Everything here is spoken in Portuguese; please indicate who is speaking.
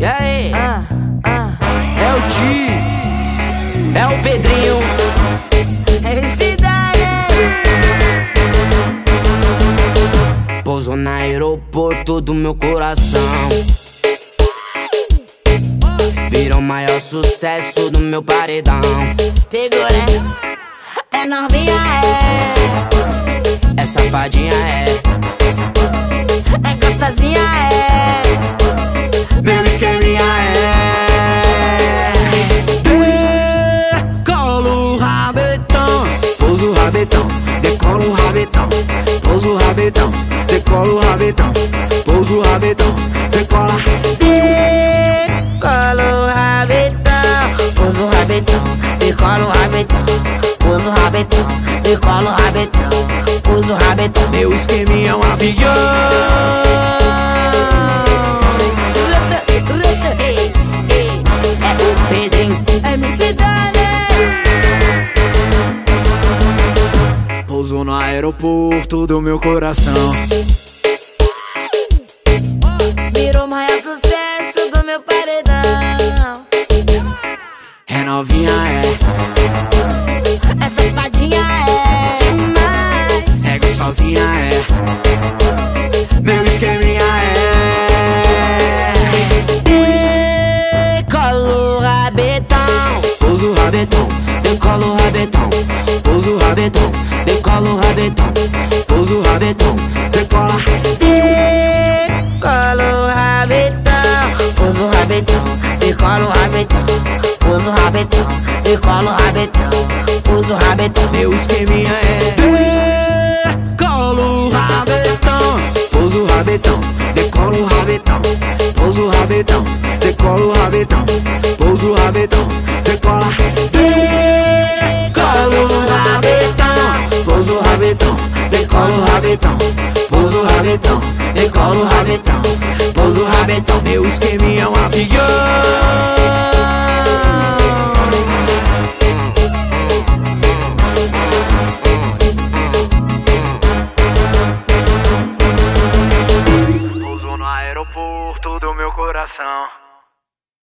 Speaker 1: E aí? É o Di, é o Pedrinho,
Speaker 2: é cidade.
Speaker 1: pousou no aeroporto do meu coração. Virou o maior sucesso do meu paredão.
Speaker 2: Pegou, né? É novinha,
Speaker 1: é safadinha,
Speaker 2: é gostosinha,
Speaker 1: meu esqueminha decola o rabetão, pousa o rabetão, decola o rabetão, pousa o rabetão, decola o rabetão, pousa o rabetão, decola.
Speaker 2: decola o rabetão, pousa o rabetão, decola o rabetão, pousa o rabetão, decola o rabetão, pousa o rabetão.
Speaker 1: Meu esqueminha é um avião.
Speaker 2: É o Pedrinho, MC Dane.
Speaker 1: Pousou no aeroporto do meu coração.
Speaker 2: Virou o maior sucesso do meu paredão.
Speaker 1: É novinha,
Speaker 2: É safadinha, demais.
Speaker 1: é gostosinha, meu esqueminha decola o rabetão, pousa o rabetão, decola o rabetão, pousa o rabetão, decola o rabetão, pousa o rabetão, decola.
Speaker 2: Decola o rabetão, pousa o rabetão, decola o rabetão, pousa o rabetão, decola o rabetão, pousa o rabetão.
Speaker 1: Meu esqueminha decola o rabetão, pousa o rabetão, decola o rabetão, pousa o rabetão, decola o rabetão, pousa o rabetão, decola. Decola o rabetão, pousa o rabetão, decola o rabetão, pousa o rabetão, decola o rabetão, pousa o rabetão. Meu esqueminha é um avião. Pousou no aeroporto do meu coração.